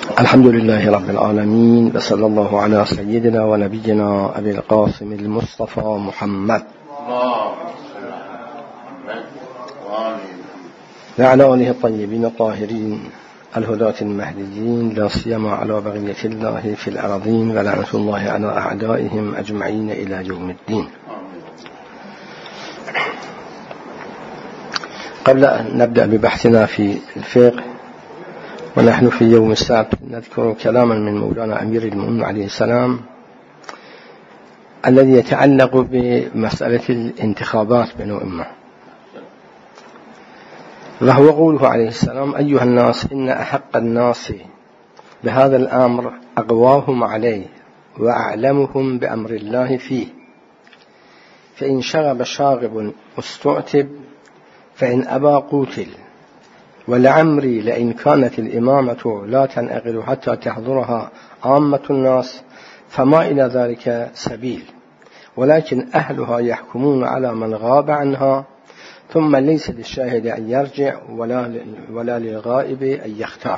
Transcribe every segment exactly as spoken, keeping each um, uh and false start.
الحمد لله رب العالمين، وصلى الله على سيدنا ونبينا أبي القاسم المصطفى محمد وعلى آله الطيبين الطاهرين الهداة المهديين، لا سيما على بقية الله في الأرضين، ولعنة الله على أعدائهم أجمعين إلى يوم الدين. قبل أن نبدأ ببحثنا في الفقه، ونحن في يوم السبت، نذكر كلاما من مولانا أمير المؤمنين عليه السلام الذي يتعلق بمسألة الانتخابات بين الأمة، وهو قوله عليه السلام: أيها الناس، إن أحق الناس بهذا الأمر أقواهم عليه وأعلمهم بأمر الله فيه، فإن شغب شاغب استعتب، فإن أبى قوتل، ولعمري لئن كانت الإمامة لا تنعقد حتى تحضرها عامة الناس فما إلى ذلك سبيل، ولكن أهلها يحكمون على من غاب عنها، ثم ليس للشاهد أن يرجع ولا ولا للغائب أن يختار.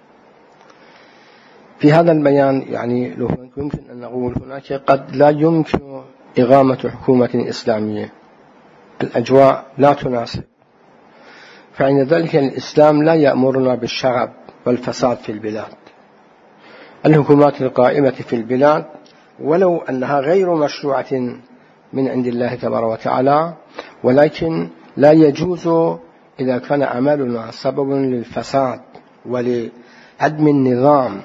في هذا البيان يعني يمكن أن نقول هناك قد لا يمكن إقامة حكومة إسلامية، الأجواء لا تناسب، فعند ذلك الإسلام لا يأمرنا بالشغب والفساد في البلاد. الحكومات القائمة في البلاد ولو أنها غير مشروعة من عند الله تبارك وتعالى، ولكن لا يجوز إذا كان عملنا سبب للفساد ولعدم النظام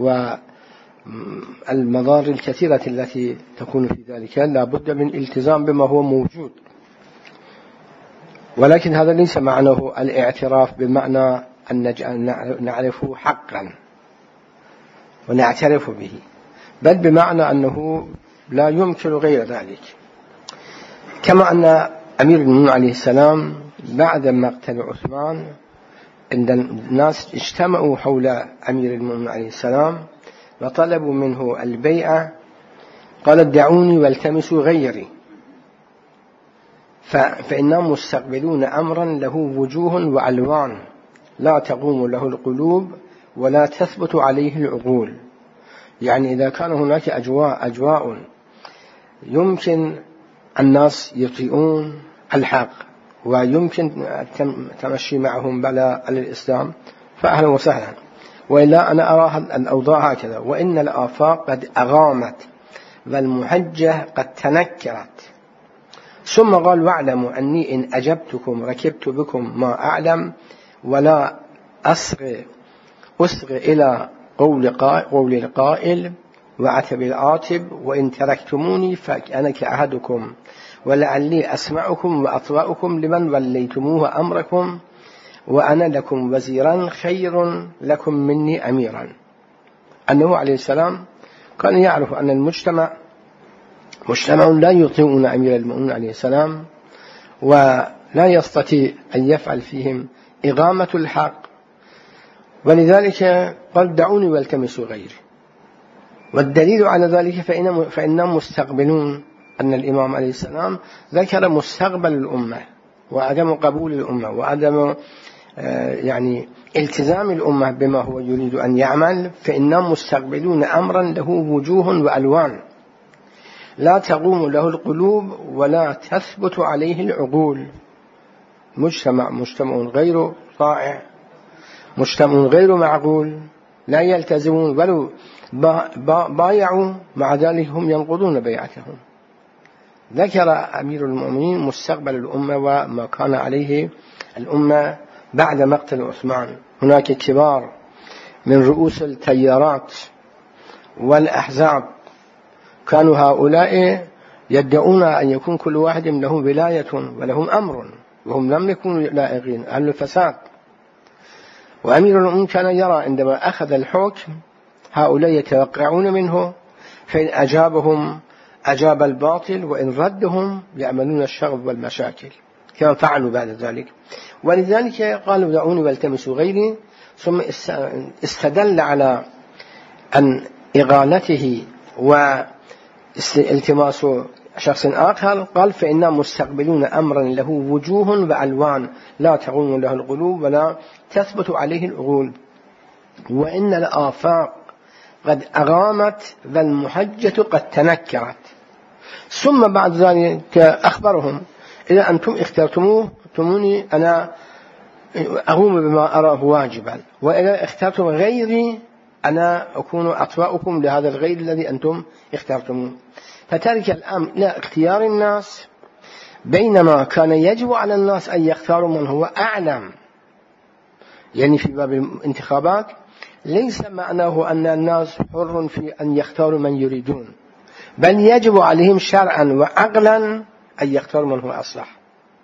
والمضار الكثيرة التي تكون في ذلك، لا بد من الالتزام بما هو موجود. ولكن هذا ليس معناه الاعتراف بمعنى أن نعرفه حقا ونعترف به، بل بمعنى أنه لا يمكن غير ذلك. كما أن أمير المؤمنين عليه السلام بعد مقتل عثمان، عند الناس اجتمعوا حول أمير المؤمنين عليه السلام وطلبوا منه البيعة، قال: دعوني والتمسوا غيري، فإنهم مستقبلون أمرا له وجوه وألوان لا تقوم له القلوب ولا تثبت عليه العقول. يعني إذا كان هناك أجواء أجواء يمكن الناس يطيعون الحق ويمكن التمشي معهم بلا الإسلام فأهلا وسهلا، وإلا أنا أرى الأوضاع هكذا، وإن الآفاق قد أغامت والمحجة قد تنكرت. ثم قال: واعلموا أني إن أجبتكم ركبت بكم ما أعلم، ولا أصغي أصغي إلى قول, قول القائل وعتب العاتب، وإن تركتموني فأنا كأحدكم، ولعلي أسمعكم وأطوأكم لمن وليتموه أمركم، وأنا لكم وزيرا خير لكم مني أميرا. أنه عليه السلام كان يعرف أن المجتمع مجتمع لا يطيعون أمير المؤمنين عليه السلام، ولا يستطيع أن يفعل فيهم إقامة الحق، ولذلك قال: دعوني والتمسوا غيري. والدليل على ذلك فإن فإنهم مستقبلون، أن الإمام عليه السلام ذكر مستقبل الأمة وعدم قبول الأمة وعدم يعني التزام الأمة بما هو يريد أن يعمل، فإنهم مستقبلون أمرا له وجوه وألوان لا تقوم له القلوب ولا تثبت عليه العقول. مجتمع مجتمع غير طائع، مجتمع غير معقول، لا يلتزمون، ولو بايعوا مع ذلك هم ينقضون بيعتهم. ذكر أمير المؤمنين مستقبل الأمة وما كان عليه الأمة بعد مقتل عثمان. هناك كبار من رؤوس التيارات والأحزاب كانوا هؤلاء يدعون أن يكون كل واحد له ولاية ولهم أمر، وهم لم يكونوا لائقين، أهل الفساد. وأمير المؤمنين كان يرى عندما أخذ الحكم هؤلاء يتوقعون منه، فإن أجابهم أجاب الباطل، وإن ردهم يعملون الشغب والمشاكل، كما فعلوا بعد ذلك. ولذلك قالوا: دعوني والتمسوا غيري. ثم استدل على أن إغالته والتماس شخص آخر، قال: فإنهم مستقبلون أمرا له وجوه وألوان لا تقوم له القلوب ولا تثبت عليه العقول. وإن الآفاق قد أغامت والمحجة قد تنكرت. ثم بعد ذلك أخبرهم إذا أنتم اخترتموه تموني أنا أقوم بما أراه واجبا، وإذا اخترتم غيري أنا أكون أطوأكم لهذا الغير الذي أنتم اخترتموه. فترك الأمر إلى اختيار الناس، بينما كان يجب على الناس أن يختاروا من هو أعلم. يعني في باب الانتخابات ليس معناه أن الناس حر في أن يختاروا من يريدون، بل يجب عليهم شرعا وعقلا أن يختاروا من هو أصلح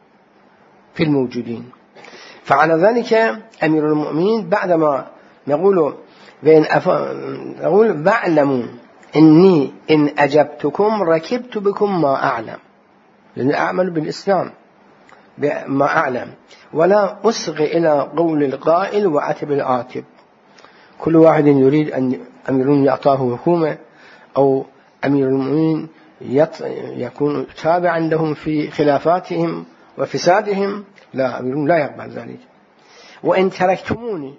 في الموجودين. فعلى ذلك أمير المؤمنين بعدما نقول بين أف... نقول واعلموا إني إن أجبتكم ركبت بكم ما أعلم، لأن أعمل بالإسلام ما أعلم، ولا أصغي إلى قول القائل وعتب العاتب. كل واحد يريد أن أمير يعطاه حكومة أو أمير المؤمنين يط... يكون تابعا لهم في خلافاتهم وفسادهم، لا، أمير لا يقبل ذلك. وإن تركتموني،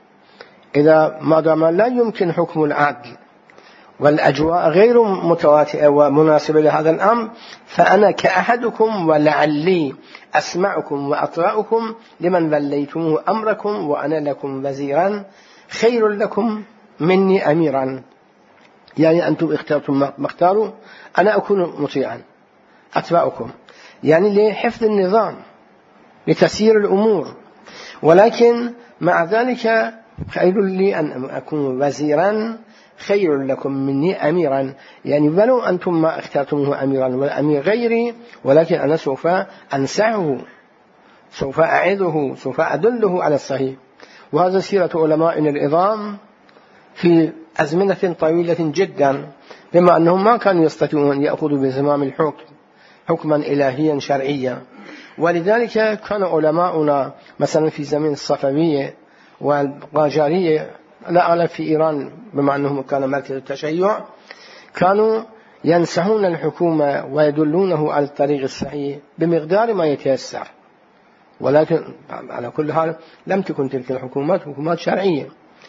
إذا ما دام لا يمكن حكم العدل والأجواء غير متواتئة ومناسبة لهذا الأمر، فأنا كأحدكم ولعلي أسمعكم وأطرأكم لمن وليتموه أمركم وأنا لكم وزيرا خير لكم مني أميرا. يعني أنتم اخترتم ما اختاروا، أنا أكون مطيعا أتبعكم، يعني لحفظ النظام لتسيير الأمور، ولكن مع ذلك خير لي أن أكون وزيرا خير لكم مني أميرا. يعني ولو أنتم ما اخترتموه أميرا والأمير غيري، ولكن أنا سوف أنسعه، سوف أعظه، سوف أدله على الصحيح. وهذا سيرة علمائنا العظام في أزمنة طويلة جدا، بما أنهم ما كانوا يستطيعون أن يأخذوا بزمام الحكم حكما إلهيا شرعيا. ولذلك كان علماؤنا مثلا في زمن الصفوية والقاجارية، لا أعلم في إيران بما أنهم كان مركز التشيع، كانوا ينصحون الحكومة ويدلونه على الطريق الصحيح بمقدار ما يتيسر. ولكن على كل حال لم تكن تلك الحكومات حكومات شرعية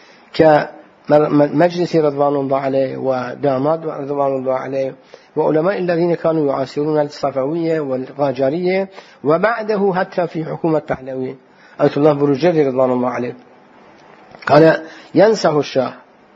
كمجلس رضوان الله عليه وداماد رضوان الله عليه وعلماء الذين كانوا يعاصرون الصفوية والقاجارية، وبعده حتى في حكومة بهلوي آية الله بروجردي رضوان الله عليه كان ينصح الشاه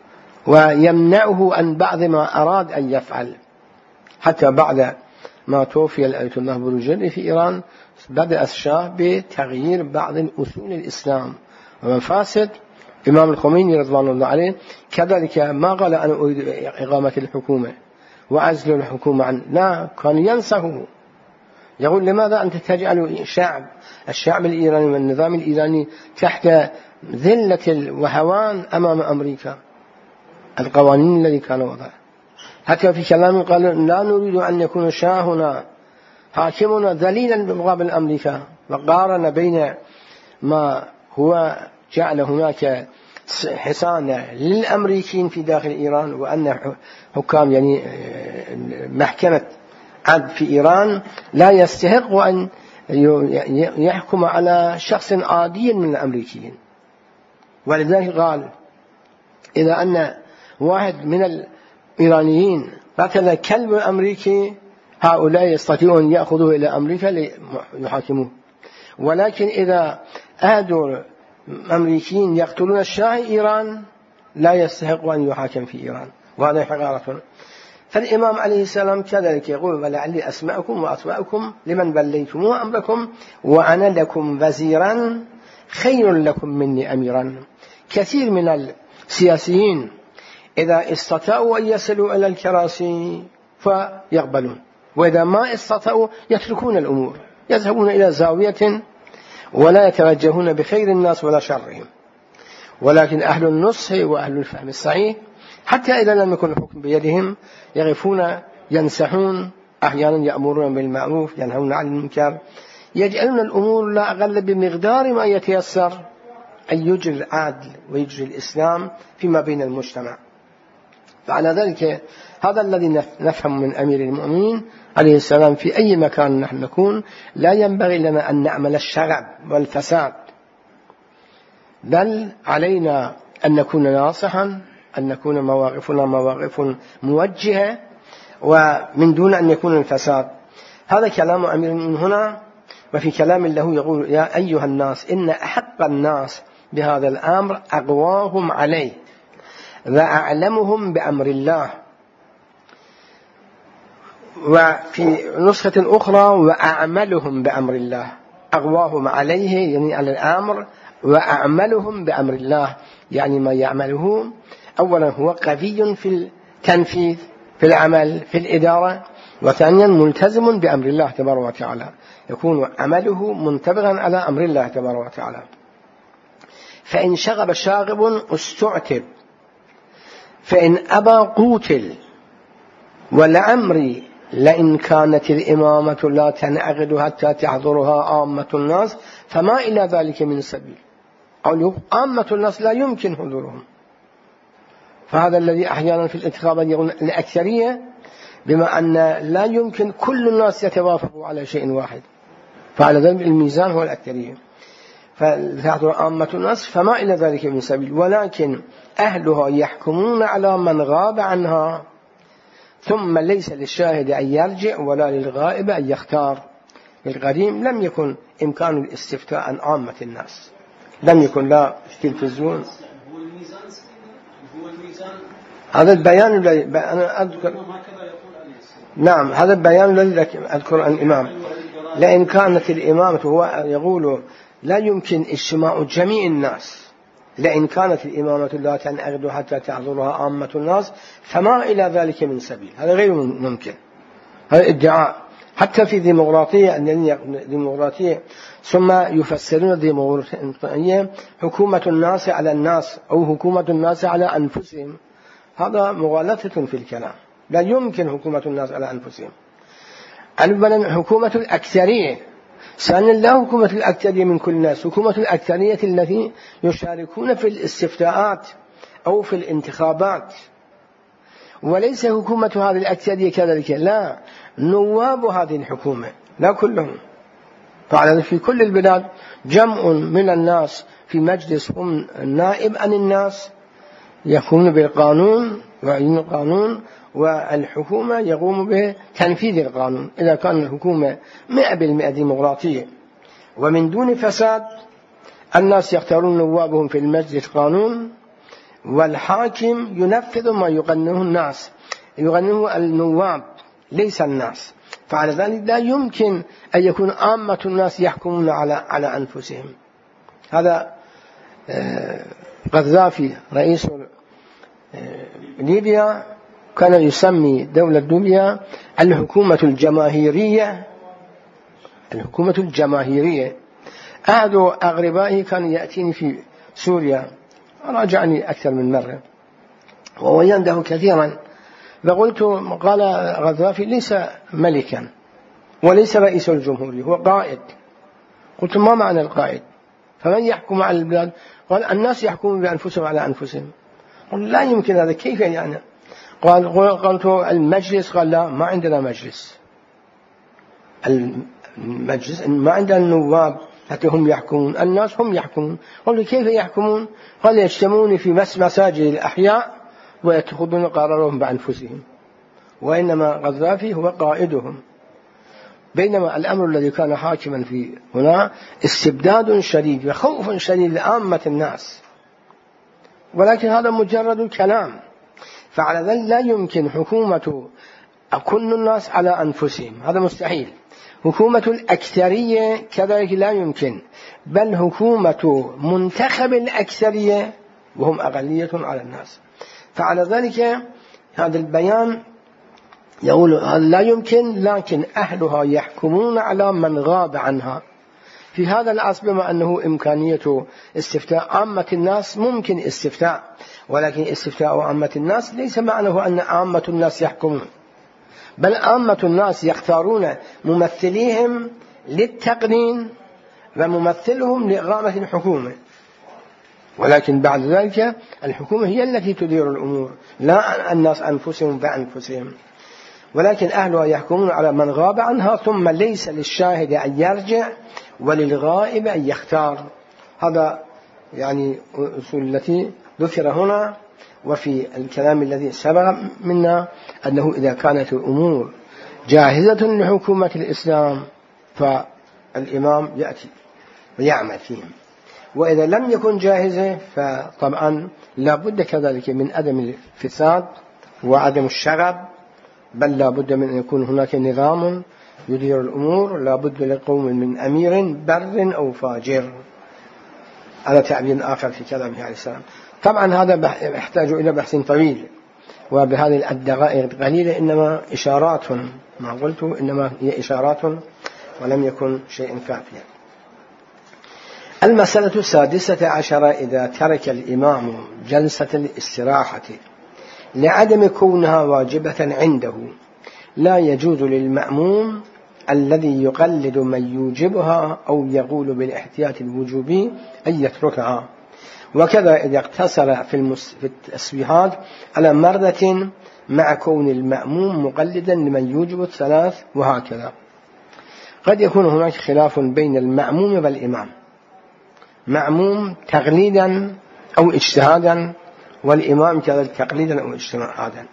ويمنعه عن بعض ما أراد أن يفعل. حتى بعد ما توفي آية الله بروجردي في إيران بدأ الشاه بتغيير بعض أصول الإسلام ومفاسد إمام الخميني رضوان الله عليه. كذلك ما قال أنا أريد إقامة الحكومة وعزل الحكومة عن، لا، كان ينصحه، يقول لماذا أنت تجعل الشعب الشعب الإيراني والنظام الإيراني تحت ذلة وهوان أمام أمريكا، القوانين التي كان وضعها. حتى في كلامه قال لا نريد أن يكون شاهنا حاكمنا ذليلا بمقابل أمريكا، وقارن بين ما هو جعل هناك حصانة للأمريكيين في داخل إيران، وأن حكام يعني محكمة عدل في إيران لا يستحق أن يحكم على شخص عادي من الأمريكيين. ولذلك قال إذا أن واحد من الإيرانيين قتل كلب أمريكي، هؤلاء يستطيعون يأخذوه إلى أمريكا ليحاكموه. ولكن إذا أهدوا أمريكيين يقتلون الشاه إيران لا يستحق أن يحاكم في إيران، وهذا حقارة. فالإمام عليه السلام كذلك يقول ولعلي أسمعكم وأطوأكم لمن وليتموه أمركم وأنا لكم وزيرا خير لكم مني أميرا. كثير من السياسيين إذا استطاعوا أن يصلوا إلى الكراسي فيقبلون، وإذا ما استطاعوا يتركون الأمور، يذهبون إلى زاوية ولا يتوجهون بخير الناس ولا شرهم. ولكن أهل النصح وأهل الفهم الصحيح حتى إذا لم يكن الحكم بيدهم يقفون ينصحون، أحيانا يأمرون بالمعروف ينهون عن المنكر، يجعلون الأمور لا أقل بمقدار ما يتيسر أن يجري العدل ويجري الإسلام فيما بين المجتمع. فعلى ذلك هذا الذي نفهم من أمير المؤمنين عليه السلام في أي مكان نحن نكون، لا ينبغي لنا أن نعمل الشغب والفساد، بل علينا أن نكون ناصحا، أن نكون مواقفنا مواقف موجهة، ومن دون أن يكون الفساد. هذا كلام أمير المؤمنين هنا. وفي كلام له يقول: يا أيها الناس إن أحق الناس بهذا الأمر أقواهم عليه وأعلمهم بأمر الله. وفي نسخة أخرى: وأعملهم بأمر الله. أقواهم عليه يعني على الأمر، وأعملهم بأمر الله يعني ما يعمله. أولا هو قوي في التنفيذ في العمل في الإدارة، وثانيا ملتزم بأمر الله تبارك وتعالى، يكون عمله منتبغا على أمر الله تبارك وتعالى. فإن شغب شاغب استعتب، فإن أبى قوتل. ولعمري لئن كانت الإمامة لا تنعقد حتى تحضرها عامة الناس فما إلى ذلك من سبيل. أو عامة الناس لا يمكن حضورهم. فهذا الذي أحيانا في الانتخابات يقول الأكثرية، بما أن لا يمكن كل الناس يتوافقوا على شيء واحد، فعلى ذلك الميزان هو الأكثرية، فتحضر عامة الناس فما إلى ذلك من سبيل. ولكن أهلها يحكمون على من غاب عنها، ثم ليس للشاهد أن يرجع ولا للغائب أن يختار. القديم لم يكن إمكان الاستفتاء عن عامة الناس، لم يكن لا تلفزيون. هذا البيان الذي أنا أذكر، نعم هذا البيان الذي أذكر عن الإمام. لأن كانت الإمامة هو يقول لا يمكن اجتماع جميع الناس، لأن كانت الإمامة لا تنعقد حتى تحضرها عامة الناس فما إلى ذلك من سبيل. هذا غير ممكن، هذا ادعاء. حتى في ديمقراطية ديمقراطية ثم يفسرون الديمقراطية حكومة الناس على الناس أو حكومة الناس على أنفسهم. هذا مغالطة في الكلام، لا يمكن حكومة الناس على أنفسهم. أولا حكومة الأكثرية، ثانيا لا حكومة الأكثرية من كل الناس، حكومة الأكثرية التي يشاركون في الاستفتاءات أو في الانتخابات. وليس حكومة هذه الأكثرية كذلك، لا، نواب هذه الحكومة لا كلهم. فعلا في كل البلاد جمع من الناس في مجلس هم نائب عن الناس، يقوم بالقانون ويعين القانون، والحكومة يقوم بتنفيذ القانون. إذا كان الحكومة مئة بالمئة ديمقراطية ومن دون فساد، الناس يختارون نوابهم في المجلس قانون، والحاكم ينفذ ما يقننه الناس، يقننه النواب ليس الناس. فعلى ذلك لا يمكن أن يكون عامة الناس يحكمون على على أنفسهم. هذا قذافي رئيس ليبيا كان يسمي دولة ليبيا الحكومة الجماهيرية، الحكومة الجماهيرية. أحد أغربائي كان يأتيني في سوريا، راجعني أكثر من مرة ووينده كثيرا، فقلت قال غذافي ليس ملكا وليس رئيس الجمهورية، هو قائد. قلت ما معنى القائد؟ فمن يحكم على البلاد؟ قال الناس يحكمون بأنفسهم على أنفسهم. قلت لا يمكن هذا، كيف يعني؟ قال قلت المجلس، قال لا ما عندنا مجلس، المجلس ما عندنا النواب حتى هم يحكمون، الناس هم يحكمون. قلت كيف يحكمون؟ قال يجتمعون في مساجد الأحياء ويتخذون قرارهم بأنفسهم، وإنما غذافي هو قائدهم. بينما الأمر الذي كان حاكما في هنا استبداد شديد وخوف شديد لعامة الناس، ولكن هذا مجرد كلام. فعلى ذلك لا يمكن حكومة كل الناس على أنفسهم، هذا مستحيل. حكومة الأكثرية كذلك لا يمكن، بل حكومة منتخب الأكثرية وهم أقلية على الناس. فعلى ذلك هذا البيان يقول لا يمكن، لكن أهلها يحكمون على من غاب عنها. في هذا العصر بما أنه إمكانية استفتاء عامة الناس، ممكن استفتاء، ولكن استفتاء عامة الناس ليس معناه أن عامة الناس يحكمون، بل عامة الناس يختارون ممثليهم للتقنين وممثلهم لإقامة الحكومة. ولكن بعد ذلك الحكومة هي التي تدير الأمور، لا الناس أنفسهم بأنفسهم. ولكن أهلها يحكمون على من غاب عنها، ثم ليس للشاهد أن يرجع وللغائب أن يختار. هذا يعني أصول التي ذكر هنا وفي الكلام الذي سبق منا أنه إذا كانت الأمور جاهزة لحكومة الإسلام فالإمام يأتي ويعمل فيهم، وإذا لم يكن جاهزة فطبعا لا بد كذلك من عدم الفساد وعدم الشغب، بل لا بد من أن يكون هناك نظام يدير الأمور، لا بد لقوم من أمير بر أو فاجر، على تعبير آخر في كلامه عليه السلام. طبعا هذا يحتاج إلى بحث طويل، وبهذه الدقائق القليلة إنما إشارات، ما قلت إنما هي إشارات ولم يكن شيء كافيا. المسألة السادسة عشرة: إذا ترك الإمام جلسة الاستراحة لعدم كونها واجبة عنده لا يجوز للمأموم الذي يقلد من يوجبها أو يقول بالاحتياط الوجوبي أن يتركها. وكذا إذا اقتصر في التسبيحات على مرة مع كون المأموم مقلدا لمن يوجب الثلاث، وهكذا. قد يكون هناك خلاف بين المأموم والإمام، مأموم تقليدا أو اجتهادا، والإمام كذلك تقليدا أو اجتهادا.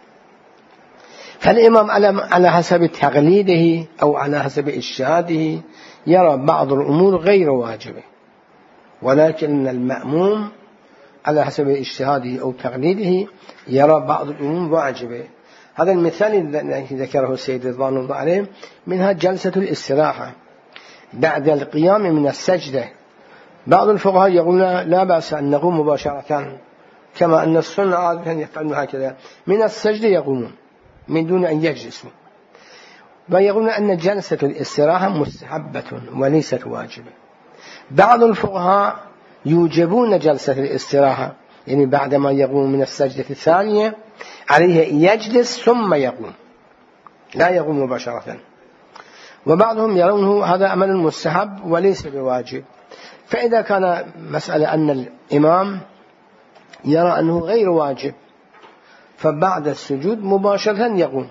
فالإمام على حسب تقليده أو على حسب اجتهاده يرى بعض الأمور غير واجبة، ولكن المأموم على حسب اجتهاده أو تقليده يرى بعض الأمور واجبة. هذا المثال الذي ذكره السيد رضوان الله عليه منها جلسة الاستراحة بعد القيام من السجدة. بعض الفقهاء يقولون لا بأس أن نقوم مباشرة، كما أن السنة عادة يفعلون هكذا، من السجدة يقومون من دون أن يجلسوا، ويقولون أن جلسة الاستراحة مستحبة وليست واجبة. بعض الفقهاء يوجبون جلسة الاستراحة، يعني بعدما يقوم من السجدة الثانية عليه أن يجلس ثم يقوم، لا يقوم مباشرة. وبعضهم يرونه هذا أمر مستحب وليس بواجب. فإذا كان مسألة أن الإمام يرى أنه غير واجب فبعد السجود مباشرة يقوم.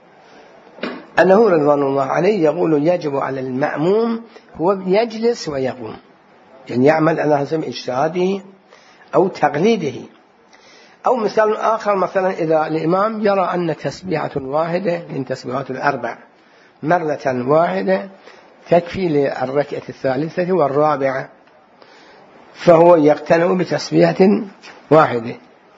أنه رضوان الله عليه يقول يجب على المأموم هو يجلس ويقوم، يعني يعمل على حسب اجتهاده أو تقليده. أو مثال آخر، مثلا إذا الإمام يرى أن تسبيحة واحدة من تسبيحات الأربع مرة واحدة تكفي للركعة الثالثة والرابعة، فهو يقتنع بتسبيحة واحدة،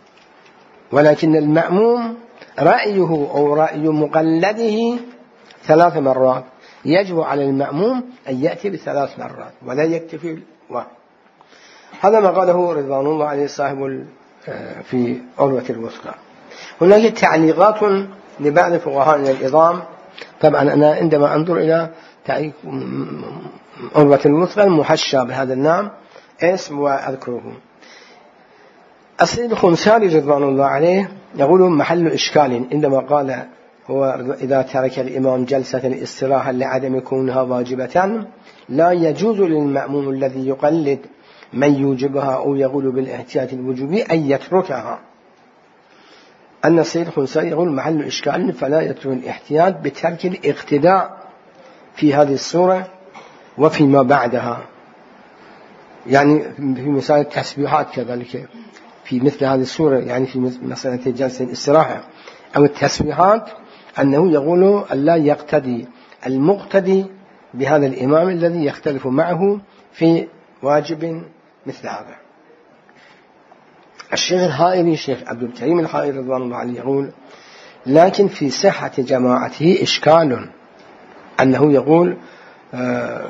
ولكن المأموم رأيه أو رأي مقلده ثلاث مرات، يجب على المأموم أن يأتي بثلاث مرات ولا يكتفي واحد. هذا ما قاله رضوان الله عليه صاحب في عروة الوثقى. هناك تعليقات لبعض فقهاء العظام، طبعا أنا عندما أنظر إلى تعليق عروة الوثقى المحشى بهذا النام اسم وأذكره. السيد الخنساري رضوان الله عليه يقول محل إشكال عندما قال هو إذا ترك الإمام جلسة الاستراحة لعدم كونها واجبة لا يجوز للمأموم الذي يقلد من يوجبها أو يقول بالاحتياط الوجوبي أن يتركها. أن السيد الخنساري يقول محل إشكال فلا يترك الاحتياط بترك الاقتداء في هذه السورة وفيما بعدها، يعني في مثال التسبيحات كذلك في مثل هذه السورة، يعني في مسألة جلسة الاستراحة أو التسبيحات أنه يقول ألا يقتدي المقتدي بهذا الإمام الذي يختلف معه في واجب مثل هذا. الشيخ الحائري الشيخ عبد الكريم الحائري رضوان الله عليه يقول لكن في صحة جماعته إشكال، أنه يقول آه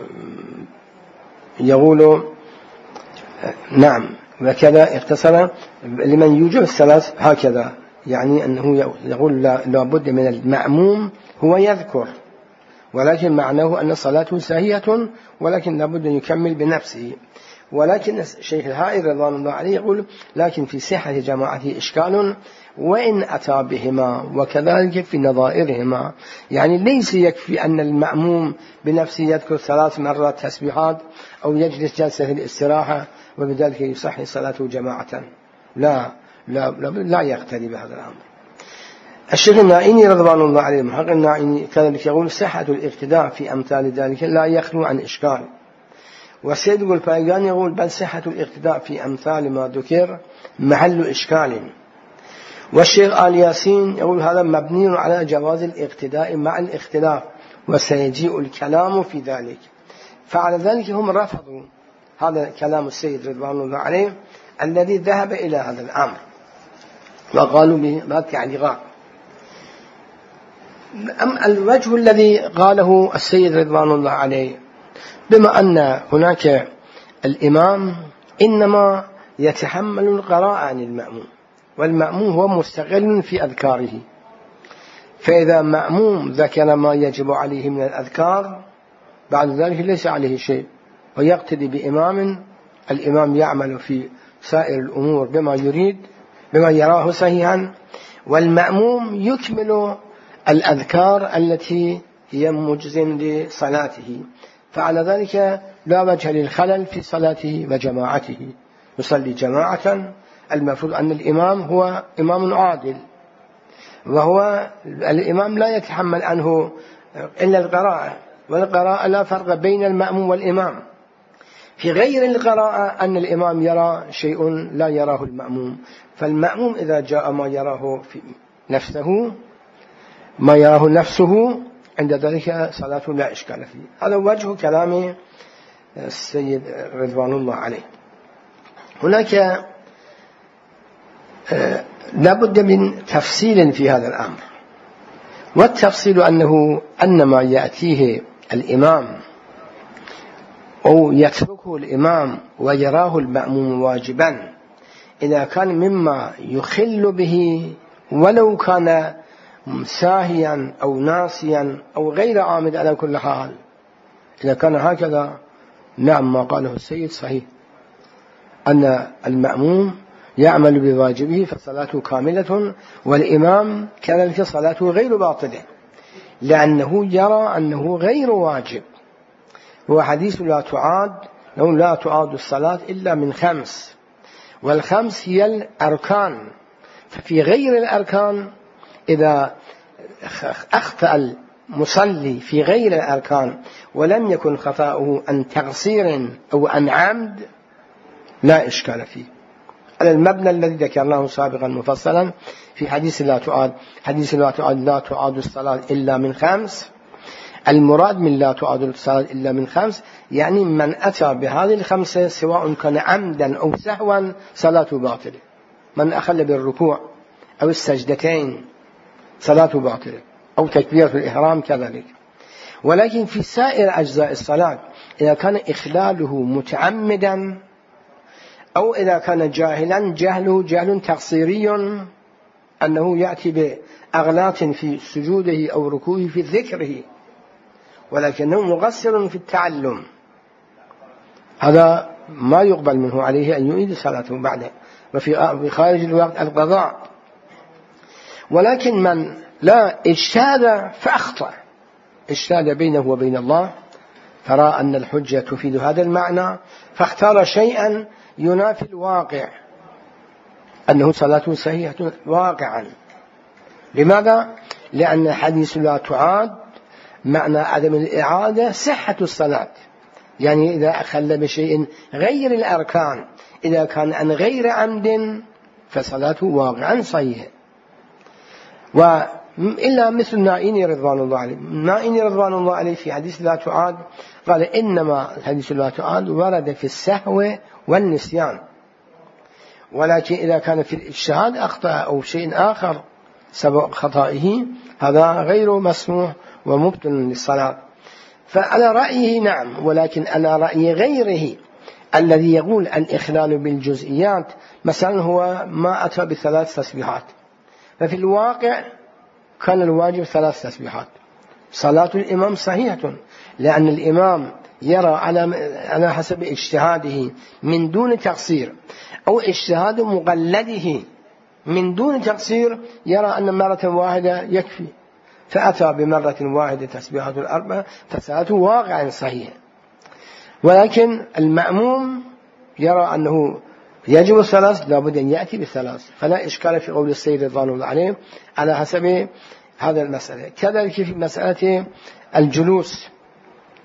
يقول آه نعم وكذا اختصر لمن يوجب الثلاث هكذا، يعني أنه يقول لا, لا بد من المأموم هو يذكر، ولكن معناه أن صلاته سهية ولكن لا بد أن يكمل بنفسه. ولكن الشيخ الحائري رضوان الله عليه يقول لكن في صحة جماعته إشكال وإن أتى بهما وكذلك في نظائرهما، يعني ليس يكفي أن المأموم بنفسه يذكر ثلاث مرات تسبيحات أو يجلس جلسة الاستراحة وبذلك يصحي صلاته جماعة، لا لا لا, لا يقتدي بهذا الأمر. الشيخ النائيني رضوان الله عليه محقق النائيني كذلك يقول صحة الاقتداء في أمثال ذلك لا يخلو عن إشكال، والسيد القلفاقاني يقول بل صحة الاقتداء في أمثال ما ذكر محل إشكال. والشيخ آل ياسين يقول هذا مبني على جواز الاقتداء مع الاختلاف وسيجيء الكلام في ذلك. فعلى ذلك هم رفضوا هذا كلام السيد رضوان الله عليه الذي ذهب إلى هذا الأمر وقالوا به ما تعليقات. أم الوجه الذي قاله السيد رضوان الله عليه بما أن هناك الإمام إنما يتحمل القراءة عن المأموم، والمأموم هو مستقل في أذكاره، فإذا مأموم ذكر ما يجب عليه من الأذكار بعد ذلك ليس عليه شيء ويقتدي بإمام، الإمام يعمل في سائر الأمور بما يريد بما يراه صحيحا، والمأموم يكمل الأذكار التي هي مجز لصلاته، فعلى ذلك لا وجه للخلل في صلاته وجماعته. يصلي جماعة، المفروض أن الإمام هو إمام عادل، وهو الإمام لا يتحمل عنه إلا القراءة، والقراءة لا فرق بين المأموم والإمام. في غير القراءة أن الإمام يرى شيء لا يراه المأموم، فالمأموم إذا جاء ما يراه في نفسه ما يراه نفسه عند ذلك صلاته لا إشكال فيه. هذا وجه كلام السيد رضوان الله عليه. هناك لابد من تفصيل في هذا الأمر، والتفصيل أنه أن ما يأتيه الإمام أو يتركه الإمام ويراه المأموم واجبا إذا كان مما يخل به ولو كان ساهيا أو ناسيا أو غير عامد على كل حال، إذا كان هكذا نعم ما قاله السيد صحيح أن المأموم يعمل بواجبه فصلاته كاملة، والإمام كذلك صلاته غير باطلة لأنه يرى أنه غير واجب. هو حديث لا تعاد لو لا تعاد الصلاة إلا من خمس، والخمس هي الأركان، ففي غير الأركان إذا أخطأ المصلي في غير الأركان ولم يكن خطأه عن تقصير أو عن عمد لا إشكال فيه، على المبنى الذي ذكرناه سابقا مفصلا في حديث لا تعاد. حديث لا تعاد لا تعاد الصلاة إلا من خمس، المراد من لا تعاد الصلاة إلا من خمس يعني من أتى بهذه الخمسة سواء كان عمدا أو سهوا صلاته باطلة، من أخل بالركوع أو السجدتين صلاته باطلة، أو تكبيرة الإحرام كذلك. ولكن في سائر أجزاء الصلاة إذا كان إخلاله متعمدا أو إذا كان جاهلا جهله جهل تقصيري أنه يأتي بأغلاط في سجوده أو ركوعه في ذكره ولكنه مقصر في التعلم، هذا ما يقبل منه، عليه أن يعيد صلاته بعده وفي خارج الوقت القضاء. ولكن من لا اجتهد فأخطأ، اجتهد بينه وبين الله فرأى أن الحجة تفيد هذا المعنى فاختار شيئا ينافي الواقع أنه صلاته صحيحة واقعا. لماذا؟ لأن حديث لا تعاد معنى عدم الإعادة صحة الصلاة، يعني إذا أخل بشيء غير الأركان إذا كان عن غير عمد فصلاته واقعا صحيحة. وإلا مثل نائني رضوان الله عليه، نائني رضوان الله عليه في حديث لا تعاد قال إنما حديث لا تعاد ورد في السهو والنسيان، ولكن إذا كان في الاجتهاد أخطأ أو شيء آخر سبب خطائه هذا غير مسموح ومبطل للصلاة. فعلى رأيه نعم، ولكن على رأي غيره الذي يقول الإخلال بالجزئيات مثلا هو ما أتى بثلاث تسبيحات، ففي الواقع كان الواجب ثلاث تسبيحات، صلاة الإمام صحيحة لأن الإمام يرى على على حسب اجتهاده من دون تقصير أو اجتهاد مقلده من دون تقصير يرى أن مرة واحدة يكفي فأتى بمرة واحدة تسبيحة الأربعة فصلاته واقعا صحيحة. ولكن المأموم يرى أنه يجب الثلاث لابد أن يأتي بالثلاث، فلا إشكال في قول السيد رضوان الله عليه على حسب هذا المسألة. كذلك في مسألة الجلوس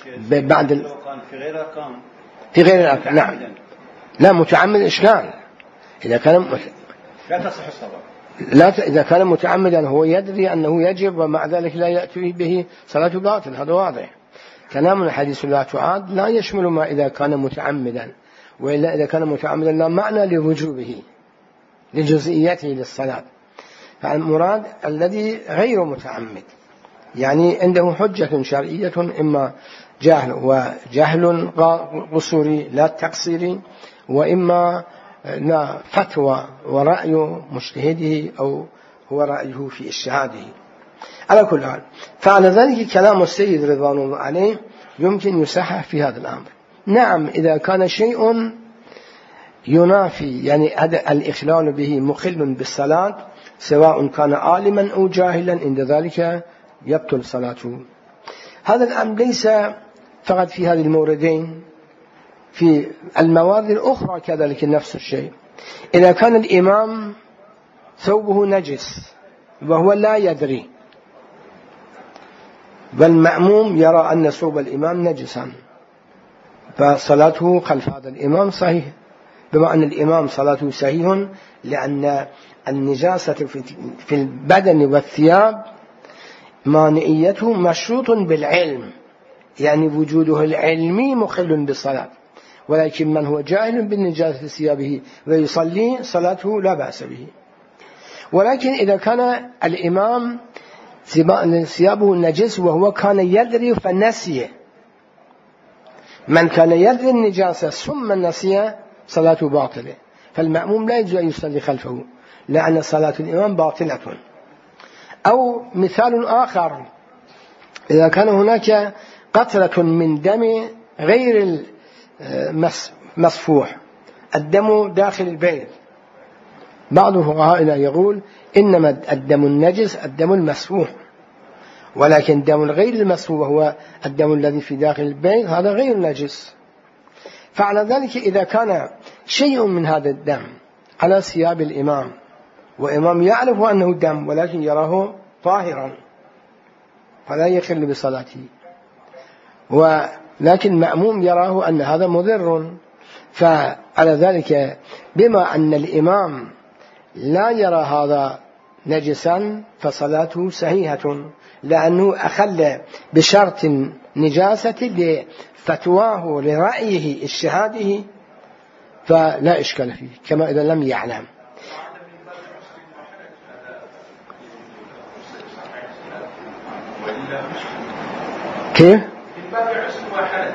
بعد ال... في غير أركان في غير الأركان نعم. لا متعمد إشكال إذا كان مت... لا تصح الصلاة. لا ت... إذا كان متعمدا هو يدري أنه يجب ومع ذلك لا يأتي به صلاة باطل، هذا واضح. كلام الحديث لا تعاد لا يشمل ما إذا كان متعمدا، وإلا إذا كان متعمدا لا معنى لوجوبه لجزئيته للصلاة. فالمراد الذي غير متعمد، يعني عنده حجة شرعية إما جهل وجهل قصوري لا تقصيري، وإما لا فتوى ورأي مجتهده أو هو رأيه في اجتهاده. على كل حال فعلى ذلك كلام السيد رضوان الله عليه يمكن يصحح في هذا الأمر. نعم إذا كان شيء ينافي يعني الإخلال به مخل بالصلاة سواء كان عالما أو جاهلا عند ذلك يبطل صلاته. هذا الأمر ليس فقط في هذه الموردين، في الموارد الأخرى كذلك نفس الشيء. إذا كان الإمام ثوبه نجس وهو لا يدري، والمأموم يرى أن ثوب الإمام نجسا، فصلاته خلف هذا الإمام صحيح، بما أن الإمام صلاته صحيح لأن النجاسة في البدن والثياب مانعيته مشروط بالعلم، يعني وجوده العلمي مخل بالصلاة. ولكن من هو جاهل بالنجاسة في ثيابه ويصلي صلاته لا بأس به. ولكن إذا كان الإمام ثيابه نجس وهو كان يدري فنسي، من كان يدري النجاسة ثم نسي صلاته باطلة، فالمأموم لا يجوز أن يصلي خلفه لأن صلاة الإمام باطلة. أو مثال آخر، إذا كان هناك قطرة من دم غير المصفوح، الدم داخل البيت، بعض فقهائنا يقول إنما الدم النجس الدم المصفوح، ولكن دم الغير المصفوح وهو الدم الذي في داخل البيت هذا غير نجس. فعلى ذلك إذا كان شيء من هذا الدم على ثياب الإمام وإمام يعرف أنه دم ولكن يراه طاهرا فلا يخل بصلاته، ولكن مأموم يراه أن هذا مضر، فعلى ذلك بما أن الإمام لا يرى هذا نجسا فصلاته صحيحة، لأنه أخل بشرط نجاسة لفتواه لرأيه اجتهاده فلا إشكال فيه، كما إذا لم يعلم. كيف؟ في باب عسر وحرج،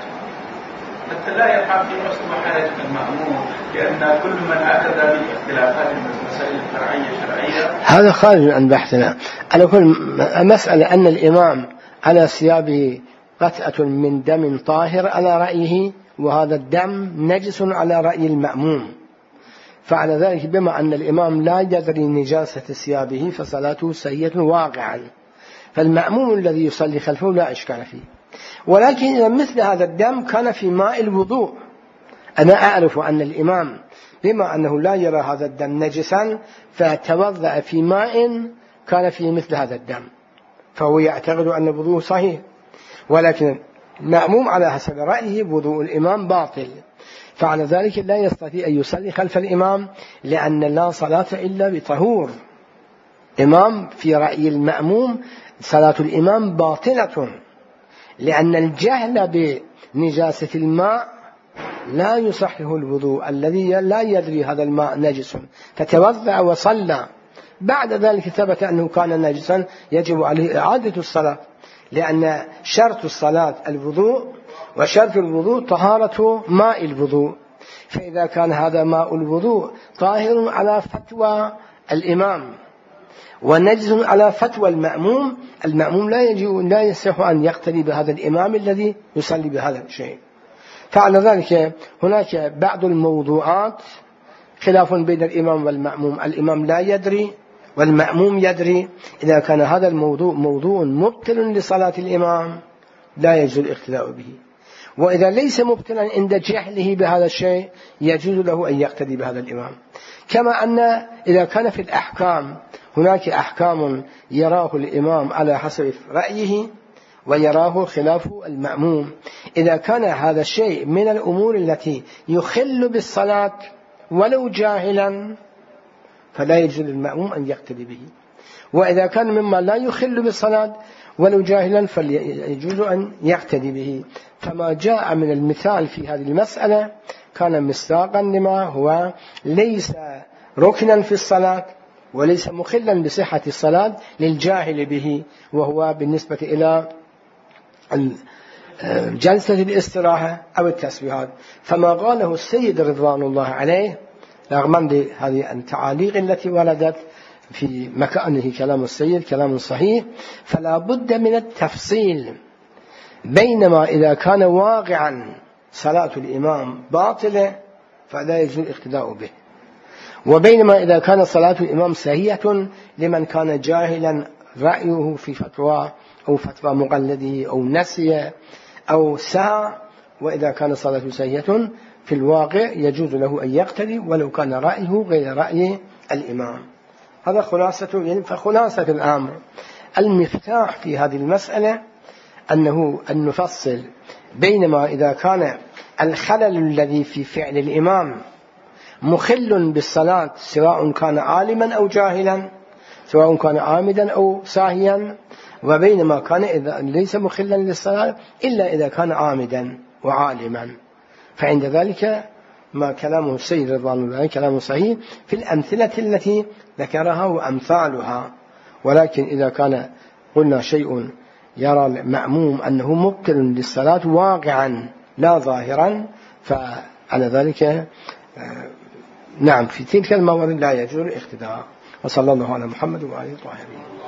حتى لا يقع في عسر وحرج المأمور، لأن كل من أخذ باختلافات المسائل الفرعية شرعية هذا خارج عن بحثنا. على كل مسألة أن الإمام على ثيابه قطعة من دم طاهر على رأيه، وهذا الدم نجس على رأي المأموم، فعلى ذلك بما أن الإمام لا يدري نجاسة ثيابه فصلاته سيئة واقعا، فالمأموم الذي يصلي خلفه لا إشكال فيه. ولكن إذا مثل هذا الدم كان في ماء الوضوء، أنا أعرف أن الإمام بما أنه لا يرى هذا الدم نجسا فتوضأ في ماء كان فيه مثل هذا الدم، فهو يعتقد أن الوضوء صحيح، ولكن المأموم على حسب رأيه وضوء الإمام باطل، فعلى ذلك لا يستطيع أن يصلي خلف الإمام، لأن لا صلاة إلا بطهور. إمام في رأي المأموم صلاة الإمام باطلة، لأن الجهل بنجاسة الماء لا يصحح الوضوء، الذي لا يدري هذا الماء نجس فتوضأ وصلى، بعد ذلك ثبت أنه كان نجسا يجب عليه إعادة الصلاة، لأن شرط الصلاة الوضوء، وشرط الوضوء طهارة ماء الوضوء، فإذا كان هذا ماء الوضوء طاهر على فتوى الإمام ونجس على فتوى المأموم، المأموم لا يجب لا يصح أن يقتدي بهذا الإمام الذي يصلي بهذا الشيء. فعلى ذلك هناك بعض الموضوعات خلاف بين الإمام والمأموم، الإمام لا يدري والمأموم يدري، إذا كان هذا الموضوع موضوع مبطل لصلاة الإمام لا يجوز الاقتداء به، وإذا ليس مبطلا عند جهله بهذا الشيء يجوز له أن يقتدي بهذا الإمام. كما أن إذا كان في الأحكام هناك أحكام يراه الإمام على حسب رأيه ويراه خلاف المأموم، إذا كان هذا الشيء من الأمور التي يخل بالصلاة ولو جاهلا فلا يجوز للمأموم أن يقتدي به، وإذا كان مما لا يخل بالصلاة ولو جاهلا فيجوز أن يقتدي به. فما جاء من المثال في هذه المسألة كان مصداقا لما هو ليس ركنا في الصلاة وليس مخلا بصحة الصلاة للجاهل به، وهو بالنسبة إلى جلسة الاستراحة أو التسبيحات. فما قاله السيد رضوان الله عليه رغم هذه التعاليق التي وردت في مكانه كلام السيد كلام صحيح، فلا بد من التفصيل بينما إذا كان واقعا صلاة الإمام باطلة فلا يجوز الاقتداء به، وبينما إذا كان صلاة الإمام صحيحة لمن كان جاهلا رأيه في فتوى أو فتوى مقلده أو نسي أو سهى، وإذا كان صلاة صحيحة في الواقع يجوز له أن يقتدي ولو كان رأيه غير رأي الإمام. هذا خلاصة يعني فخلاصة الأمر المفتاح في هذه المسألة أنه أن نفصل بينما إذا كان الخلل الذي في فعل الإمام مخل بالصلاة سواء كان عالما أو جاهلا، سواء كان عامدا أو ساهيا، وبينما كان إذا ليس مخلا للصلاة إلا إذا كان عامدا وعالما، فعند ذلك ما كلامه السيد رضوان الله عليه كلام صحيح في الأمثلة التي ذكرها وأمثالها. ولكن إذا كان قلنا شيء يرى المأموم أنه مبطل للصلاة واقعا لا ظاهرا فعلى ذلك نعم في تلك الموارد لا يجوز الاقتداء. وصلى الله على محمد وآله الطاهرين.